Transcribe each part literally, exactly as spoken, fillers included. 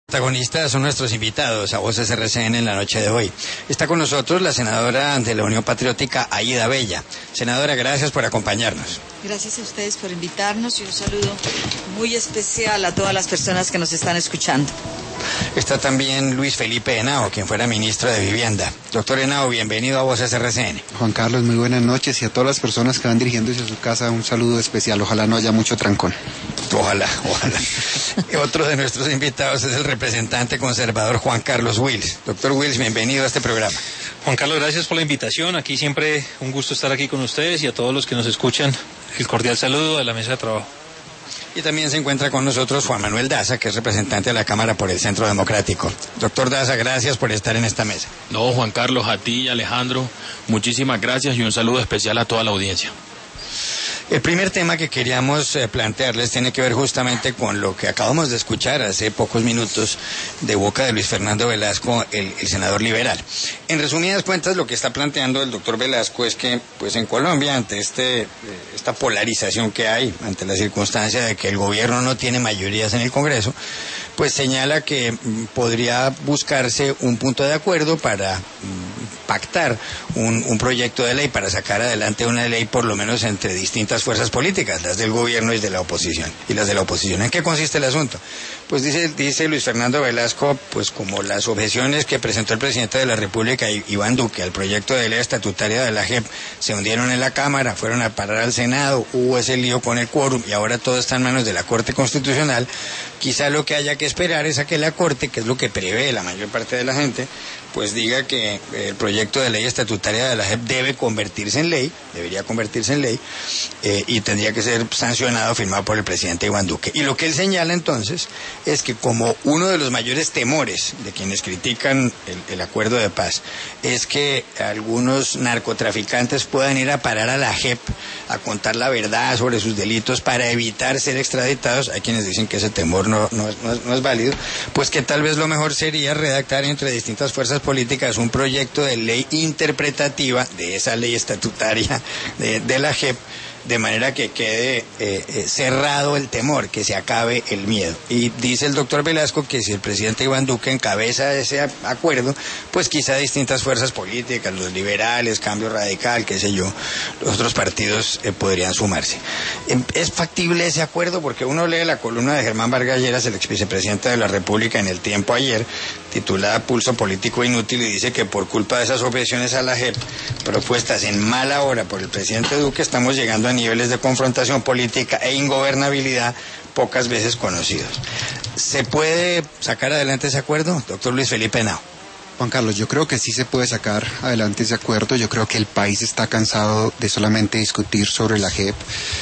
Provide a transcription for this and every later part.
Protagonistas son nuestros invitados a Voces R C N en la noche de hoy. Está con nosotros la senadora de la Unión Patriótica, Aída Bella. Senadora, gracias por acompañarnos. Gracias a ustedes por invitarnos y un saludo muy especial a todas las personas que nos están escuchando. Está también Luis Felipe Henao, quien fuera ministro de Vivienda. Doctor Henao, bienvenido a Voces R C N. Juan Carlos, muy buenas noches, y a todas las personas que van dirigiéndose a su casa un saludo especial. Ojalá no haya mucho trancón. Ojalá, ojalá. Otro de nuestros invitados es el representante conservador Juan Carlos Wills. Doctor Wills, bienvenido a este programa. Juan Carlos, gracias por la invitación. Aquí siempre un gusto estar aquí con ustedes y a todos los que nos escuchan. El cordial saludo de la mesa de trabajo. Y también se encuentra con nosotros Juan Manuel Daza, que es representante de la Cámara por el Centro Democrático. Doctor Daza, gracias por estar en esta mesa. No, Juan Carlos, a ti y Alejandro, muchísimas gracias y un saludo especial a toda la audiencia. El primer tema que queríamos eh, plantearles tiene que ver justamente con lo que acabamos de escuchar hace pocos minutos de boca de Luis Fernando Velasco, el, el senador liberal. En resumidas cuentas, lo que está planteando el doctor Velasco es que, pues en Colombia, ante este, eh, esta polarización que hay, ante la circunstancia de que el gobierno no tiene mayorías en el Congreso, pues señala que mm, podría buscarse un punto de acuerdo para mm, pactar un, un proyecto de ley, para sacar adelante una ley por lo menos entre distintas fuerzas políticas, las del gobierno y de la oposición, y las de la oposición. ¿En qué consiste el asunto? Pues dice, dice Luis Fernando Velasco, pues como las objeciones que presentó el presidente de la República, Iván Duque, al proyecto de ley estatutaria de la J E P, se hundieron en la Cámara, fueron a parar al Senado, hubo ese lío con el quórum y ahora todo está en manos de la Corte Constitucional. Quizá lo que haya que esperar es a que la Corte, que es lo que prevé la mayor parte de la gente, pues diga que el proyecto de ley estatutaria de la J E P debe convertirse en ley, debería convertirse en ley, eh, y tendría que ser sancionado, firmado por el presidente Iván Duque. Y lo que él señala entonces es que como uno de los mayores temores de quienes critican el, el acuerdo de paz es que algunos narcotraficantes puedan ir a parar a la J E P a contar la verdad sobre sus delitos para evitar ser extraditados, hay quienes dicen que ese temor no, no, es, no, es, no es válido, pues que tal vez lo mejor sería redactar entre distintas fuerzas políticas un proyecto de ley interpretativa de esa ley estatutaria de, de la J E P, de manera que quede eh, eh, cerrado el temor, que se acabe el miedo. Y dice el doctor Velasco que si el presidente Iván Duque encabeza ese acuerdo, pues quizá distintas fuerzas políticas, los liberales, Cambio Radical, qué sé yo, los otros partidos eh, podrían sumarse. ¿Es factible ese acuerdo? Porque uno lee la columna de Germán Vargas Lleras, el exvicepresidente de la República, en El Tiempo ayer, titulada Pulso Político Inútil, y dice que por culpa de esas objeciones a la J E P, propuestas en mala hora por el presidente Duque, estamos llegando a niveles de confrontación política e ingobernabilidad pocas veces conocidos. ¿Se puede sacar adelante ese acuerdo, doctor Luis Felipe Henao? Juan Carlos, yo creo que sí se puede sacar adelante ese acuerdo. Yo creo que el país está cansado de solamente discutir sobre la J E P.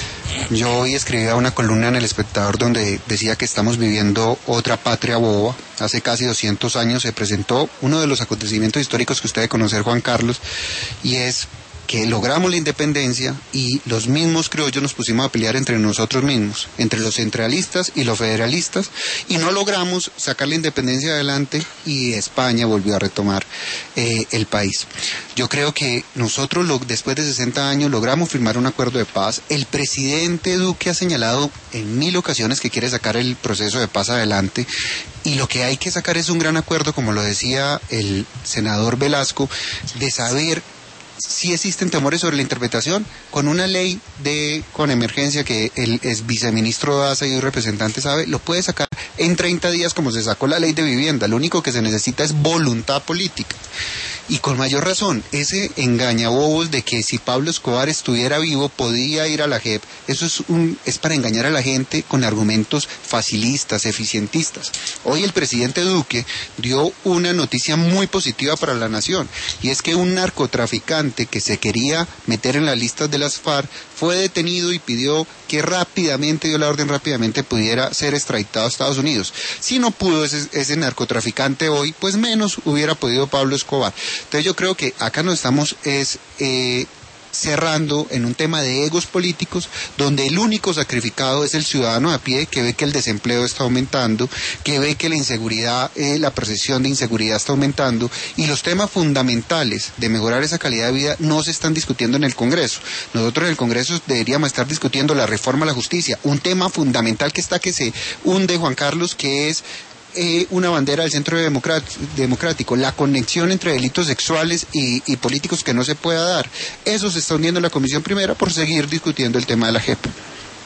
Yo hoy escribía una columna en El Espectador donde decía que estamos viviendo otra patria boba. Hace casi doscientos años se presentó uno de los acontecimientos históricos que usted debe conocer, Juan Carlos, y es que logramos la independencia y los mismos criollos nos pusimos a pelear entre nosotros mismos, entre los centralistas y los federalistas, y no logramos sacar la independencia adelante y España volvió a retomar eh, el país. Yo creo que nosotros lo, después de sesenta años logramos firmar un acuerdo de paz. El presidente Duque ha señalado en mil ocasiones que quiere sacar el proceso de paz adelante, y lo que hay que sacar es un gran acuerdo, como lo decía el senador Velasco, de saber si existen temores sobre la interpretación. Con una ley de con emergencia que el ex viceministro Daza y el representante sabe, lo puede sacar en treinta días como se sacó la ley de vivienda. Lo único que se necesita es voluntad política. Y con mayor razón, ese engañabobos de que si Pablo Escobar estuviera vivo podía ir a la J E P, eso es, un, es para engañar a la gente con argumentos facilistas, eficientistas. Hoy el presidente Duque dio una noticia muy positiva para la nación, y es que un narcotraficante que se quería meter en las listas de las FARC fue detenido y pidió que rápidamente, dio la orden rápidamente, pudiera ser extraditado a Estados Unidos. Si no pudo ese, ese narcotraficante hoy, pues menos hubiera podido Pablo Escobar. Entonces yo creo que acá nos estamos es eh, cerrando en un tema de egos políticos, donde el único sacrificado es el ciudadano a pie, que ve que el desempleo está aumentando, que ve que la inseguridad, eh, la percepción de inseguridad está aumentando, y los temas fundamentales de mejorar esa calidad de vida no se están discutiendo en el Congreso. Nosotros en el Congreso deberíamos estar discutiendo la reforma a la justicia, un tema fundamental que está que se hunde, Juan Carlos, que es eh, una bandera del centro democrático, la conexión entre delitos sexuales y, y políticos que no se pueda dar. Eso se está hundiendo en la Comisión Primera por seguir discutiendo el tema de la J E P.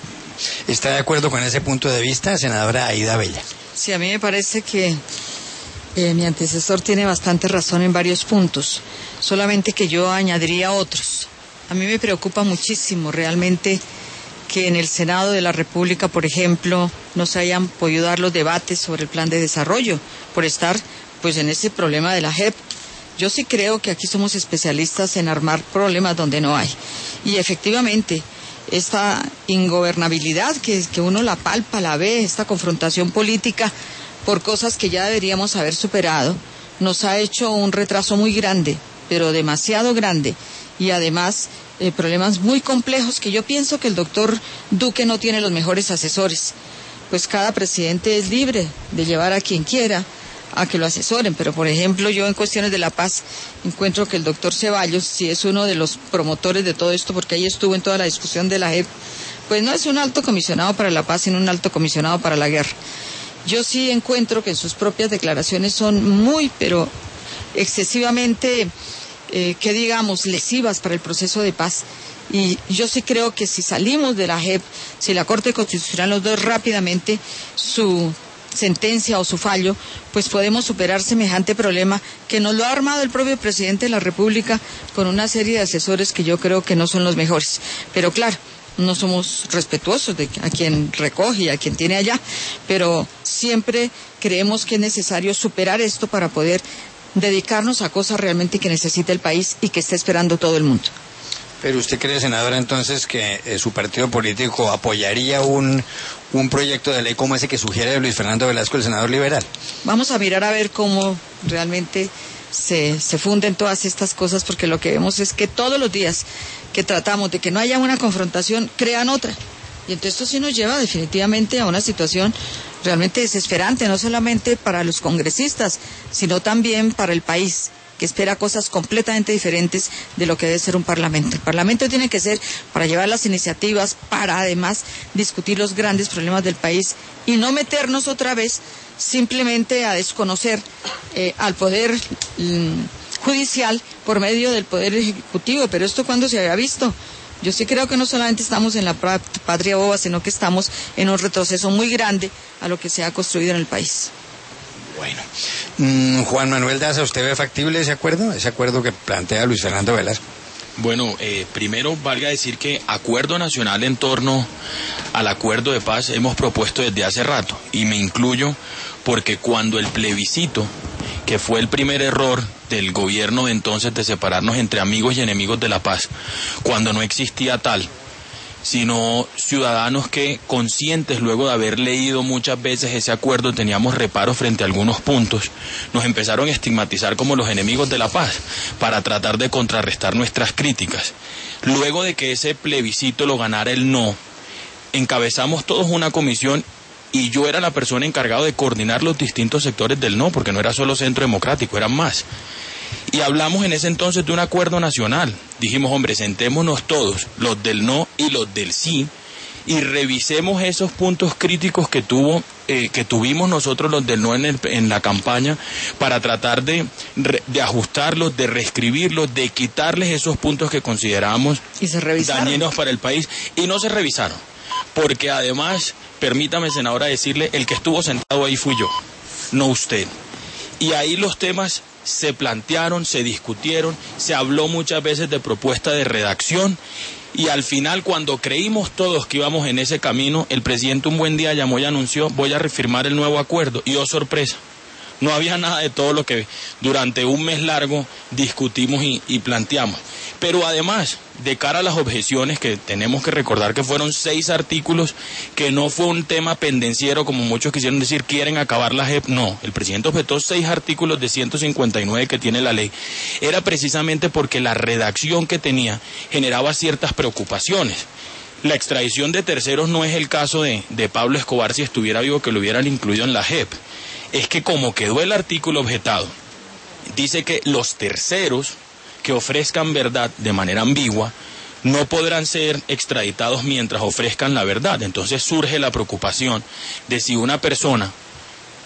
¿Está de acuerdo con ese punto de vista, senadora Aida Bella? Sí, a mí me parece que eh, mi antecesor tiene bastante razón en varios puntos, solamente que yo añadiría otros. A mí me preocupa muchísimo realmente que en el Senado de la República, por ejemplo, no se hayan podido dar los debates sobre el plan de desarrollo, por estar pues en ese problema de la J E P. Yo sí creo que aquí somos especialistas en armar problemas donde no hay. Y efectivamente, esta ingobernabilidad que, que uno la palpa, la ve, esta confrontación política por cosas que ya deberíamos haber superado, nos ha hecho un retraso muy grande, pero demasiado grande, y además eh, problemas muy complejos que yo pienso que el doctor Duque no tiene los mejores asesores. Pues cada presidente es libre de llevar a quien quiera a que lo asesoren, pero por ejemplo yo en cuestiones de la paz encuentro que el doctor Ceballos, si es uno de los promotores de todo esto, porque ahí estuvo en toda la discusión de la J E P, pues no es un alto comisionado para la paz, sino un alto comisionado para la guerra. Yo sí encuentro que en sus propias declaraciones son muy, pero excesivamente, eh, que digamos, lesivas para el proceso de paz. Y yo sí creo que si salimos de la J E P, si la Corte Constitucional nos da rápidamente su sentencia o su fallo, pues podemos superar semejante problema que nos lo ha armado el propio presidente de la República con una serie de asesores que yo creo que no son los mejores. Pero claro, no somos respetuosos de a quien recoge y a quien tiene allá, pero siempre creemos que es necesario superar esto para poder dedicarnos a cosas realmente que necesita el país y que está esperando todo el mundo. Pero usted cree, senadora, entonces que eh, su partido político apoyaría un, un proyecto de ley como ese que sugiere Luis Fernando Velasco, el senador liberal. Vamos a mirar a ver cómo realmente se, se funden todas estas cosas, porque lo que vemos es que todos los días que tratamos de que no haya una confrontación, crean otra. Y entonces esto sí nos lleva definitivamente a una situación realmente desesperante, no solamente para los congresistas, sino también para el país, que espera cosas completamente diferentes de lo que debe ser un parlamento. El parlamento tiene que ser para llevar las iniciativas, para además discutir los grandes problemas del país y no meternos otra vez simplemente a desconocer eh, al poder mm, judicial por medio del poder ejecutivo. Pero esto, ¿cuándo se había visto? Yo sí creo que no solamente estamos en la patria boba, sino que estamos en un retroceso muy grande a lo que se ha construido en el país. Bueno, mm, Juan Manuel Daza, ¿usted ve factible ese acuerdo? Ese acuerdo que plantea Luis Fernando Velasco. Bueno, eh, primero valga decir que acuerdo nacional en torno al acuerdo de paz hemos propuesto desde hace rato, y me incluyo porque cuando el plebiscito, que fue el primer error del gobierno de entonces de separarnos entre amigos y enemigos de la paz, cuando no existía tal, sino ciudadanos que, conscientes luego de haber leído muchas veces ese acuerdo, teníamos reparos frente a algunos puntos, nos empezaron a estigmatizar como los enemigos de la paz para tratar de contrarrestar nuestras críticas. Luego de que ese plebiscito lo ganara el no, encabezamos todos una comisión y yo era la persona encargada de coordinar los distintos sectores del no, porque no era solo Centro Democrático, eran más. Y hablamos en ese entonces de un acuerdo nacional. Dijimos, hombre, sentémonos todos, los del no y los del sí, y revisemos esos puntos críticos que tuvo, eh, que tuvimos nosotros los del no en, el, en la campaña, para tratar de, de ajustarlos, de reescribirlos, de quitarles esos puntos que consideramos dañinos para el país, y no se revisaron. Porque además, permítame, senadora, decirle, el que estuvo sentado ahí fui yo, no usted. Y ahí los temas se plantearon, se discutieron, se habló muchas veces de propuesta de redacción, y al final, cuando creímos todos que íbamos en ese camino, el presidente un buen día llamó y anunció, voy a refirmar el nuevo acuerdo, y oh sorpresa, no había nada de todo lo que durante un mes largo discutimos y, y planteamos. Pero además, de cara a las objeciones, que tenemos que recordar que fueron seis artículos, que no fue un tema pendenciero como muchos quisieron decir, quieren acabar la J E P, no, el presidente objetó seis artículos de ciento cincuenta y nueve que tiene la ley, era precisamente porque la redacción que tenía generaba ciertas preocupaciones. La extradición de terceros no es el caso de, de Pablo Escobar si estuviera vivo, que lo hubieran incluido en la J E P, es que como quedó el artículo objetado, dice que los terceros que ofrezcan verdad de manera ambigua no podrán ser extraditados mientras ofrezcan la verdad. Entonces surge la preocupación de si una persona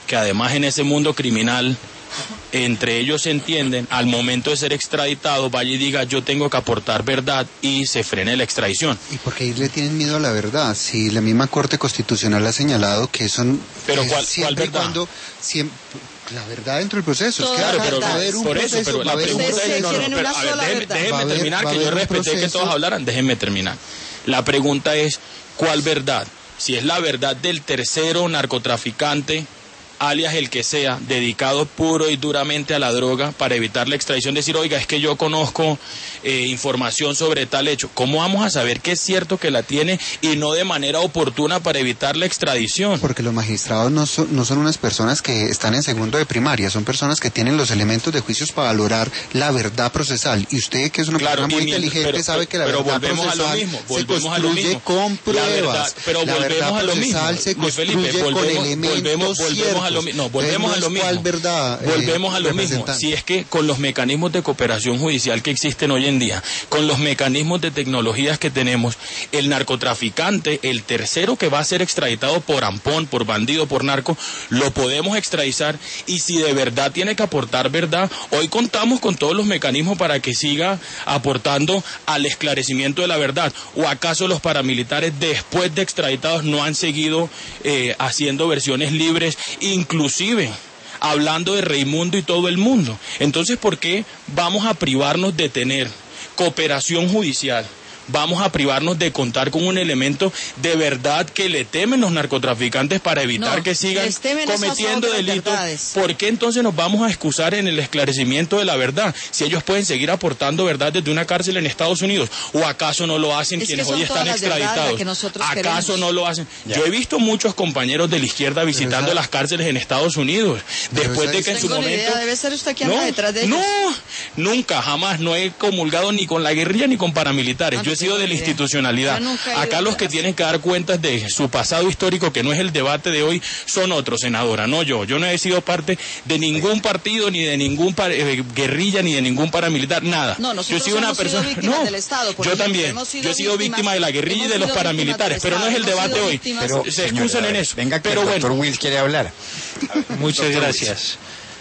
que además en ese mundo criminal entre ellos se entienden, al momento de ser extraditado vaya y diga yo tengo que aportar verdad y se frene la extradición. ¿Y por qué le tienen miedo a la verdad? Si la misma Corte Constitucional ha señalado que son... Pero que ¿cuál, siempre cuál verdad? Cuando, siempre, la verdad dentro del proceso. Toda es que Claro, va, pero va a haber un por proceso, eso, pero la va a haber un pregunta Ustedes es, no, no, quieren pero, una a ver, sola déjeme, verdad. déjeme Va a haber- terminar, va a que yo haber un respeté que proceso. todos hablaran, déjenme terminar. La pregunta es, ¿cuál verdad? Si es la verdad del tercero narcotraficante, alias el que sea, dedicado puro y duramente a la droga para evitar la extradición, decir, oiga, es que yo conozco eh, información sobre tal hecho. ¿Cómo vamos a saber que es cierto que la tiene y no de manera oportuna para evitar la extradición? Porque los magistrados no son, no son unas personas que están en segundo de primaria, son personas que tienen los elementos de juicios para valorar la verdad procesal. Y usted, que es una Claro, persona muy y mientras- inteligente, pero- sabe que la pero verdad volvemos a lo procesal mismo, se volvemos a lo construye mismo. con La pruebas. verdad- pero la volvemos verdad a lo mismo, procesal se Luis Felipe, construye con volvemos- elementos volvemos- volvemos a lo ciertos. mi- no, volvemos Entonces, a lo no es cuál mismo. verdad, eh, Volvemos a lo mismo. representante. Si es que con los mecanismos de cooperación judicial que existen hoy en día, con los mecanismos de tecnologías que tenemos, el narcotraficante, el tercero que va a ser extraditado por ampón, por bandido, por narco, lo podemos extraditar, y si de verdad tiene que aportar verdad, hoy contamos con todos los mecanismos para que siga aportando al esclarecimiento de la verdad. ¿O acaso los paramilitares después de extraditados no han seguido eh, haciendo versiones libres, inclusive hablando de Raimundo y todo el mundo? Entonces, ¿por qué vamos a privarnos de tener cooperación judicial? Vamos a privarnos de contar con un elemento de verdad que le temen los narcotraficantes para evitar No, que sigan les temen esas cometiendo otras delitos. verdades. ¿Por qué entonces nos vamos a excusar en el esclarecimiento de la verdad si ellos pueden seguir aportando verdad desde una cárcel en Estados Unidos? ¿O acaso no lo hacen Es que quienes son hoy todas están las verdades extraditados? las que nosotros ¿Acaso queremos? no lo hacen? Ya. Yo he visto muchos compañeros de la izquierda visitando esa- las cárceles en Estados Unidos, Pero después esa- de que en su Tengo ni momento... idea, debe ser usted quien anda detrás de ellos. No, nunca, jamás, no he comulgado ni con la guerrilla ni con paramilitares. Ah, Yo he no sido tengo de la ni idea. institucionalidad. Yo nunca he ido Acá los a que la- tienen que dar cuentas de su pasado histórico, que no es el debate de hoy, son otros, senadora, no yo. Yo no he sido parte de ningún partido, ni de ningún par- eh, guerrilla, ni de ningún paramilitar, nada. No, nosotros yo he sido una hemos sido persona... víctimas no, del Estado, por yo ejemplo, también. hemos sido Yo he sido víctimas- víctima de la guerrilla y hemos de los sido víctimas paramilitares, del pero no es el Estado, hemos debate sido hoy. víctimas- Pero, se señora, excusan en eso. Venga, que pero el bueno. doctor Wills quiere hablar. Muchas Doctor gracias.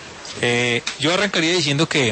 Eh, yo arrancaría diciendo que,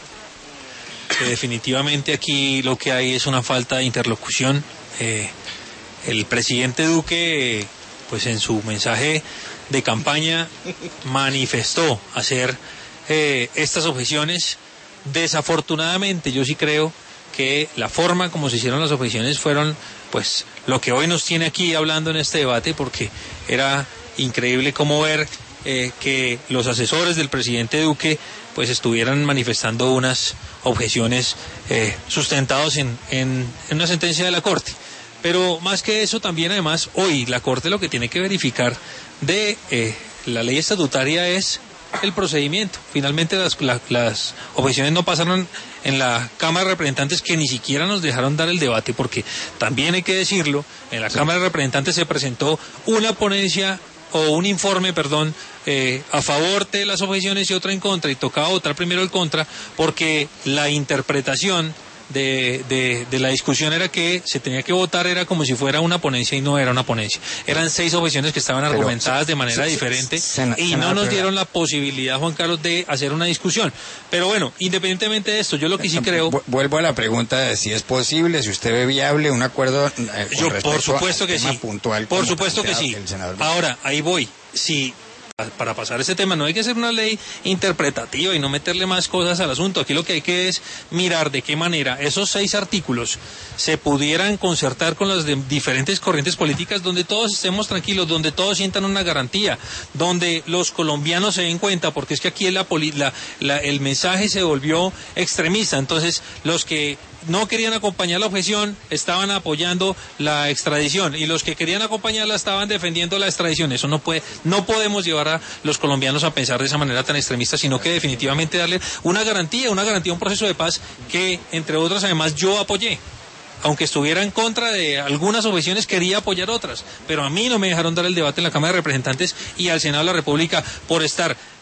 que definitivamente aquí lo que hay es una falta de interlocución. Eh, el presidente Duque, eh, pues en su mensaje de campaña manifestó hacer eh, estas objeciones. Desafortunadamente, yo sí creo que la forma como se hicieron las objeciones fueron, pues, lo que hoy nos tiene aquí hablando en este debate, porque era increíble cómo ver eh, que los asesores del presidente Duque pues estuvieran manifestando unas objeciones eh, sustentados en, en, en una sentencia de la Corte. Pero más que eso, también además hoy la Corte lo que tiene que verificar de eh, la ley estatutaria es el procedimiento. Finalmente las, la, las objeciones no pasaron en la Cámara de Representantes, que ni siquiera nos dejaron dar el debate, porque también hay que decirlo, en la Cámara de Representantes se presentó una ponencia o un informe, perdón, eh, a favor de las objeciones y otra en contra, y tocaba votar primero el contra, porque la interpretación de, de, de la discusión era que se tenía que votar, era como si fuera una ponencia y no era una ponencia. Eran seis objeciones que estaban Pero, argumentadas de manera se- se- diferente sena- y no senador, nos pero- dieron la posibilidad, Juan Carlos, de hacer una discusión. Pero bueno, independientemente de esto, yo lo que sí creo... Vu- Vuelvo a la pregunta de si es posible, si usted ve viable un acuerdo eh, con Yo, respecto por supuesto al que tema sí. puntual Por como supuesto que plantea sí. el senador. Ahora, ahí voy. Si para pasar ese tema no hay que hacer una ley interpretativa y no meterle más cosas al asunto. Aquí lo que hay que es mirar de qué manera esos seis artículos se pudieran concertar con las de diferentes corrientes políticas, donde todos estemos tranquilos, donde todos sientan una garantía, donde los colombianos se den cuenta, porque es que aquí la, poli- la, la, el mensaje se volvió extremista. Entonces, los que no querían acompañar la objeción estaban apoyando la extradición, y los que querían acompañarla estaban defendiendo la extradición. Eso no puede, no podemos llevar a los colombianos a pensar de esa manera tan extremista, sino que definitivamente darle una garantía, una garantía a un proceso de paz que, entre otras, además yo apoyé. Aunque estuviera en contra de algunas objeciones, quería apoyar otras, pero a mí no me dejaron dar el debate en la Cámara de Representantes, y al Senado de la República, por estar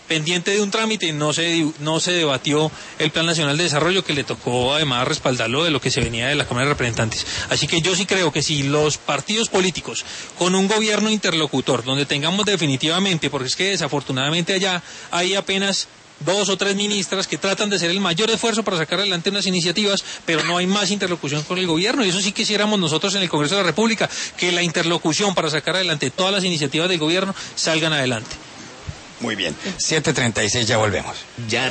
pendiente de un trámite, no se no se debatió el Plan Nacional de Desarrollo, que le tocó además respaldarlo de lo que se venía de la Cámara de Representantes. Así que yo sí creo que si los partidos políticos, con un gobierno interlocutor, donde tengamos definitivamente, porque es que desafortunadamente allá hay apenas dos o tres ministras que tratan de hacer el mayor esfuerzo para sacar adelante unas iniciativas, pero no hay más interlocución con el gobierno, y eso sí quisiéramos nosotros en el Congreso de la República, que la interlocución para sacar adelante todas las iniciativas del gobierno salgan adelante. Muy bien, siete treinta y seis, ya volvemos. Ya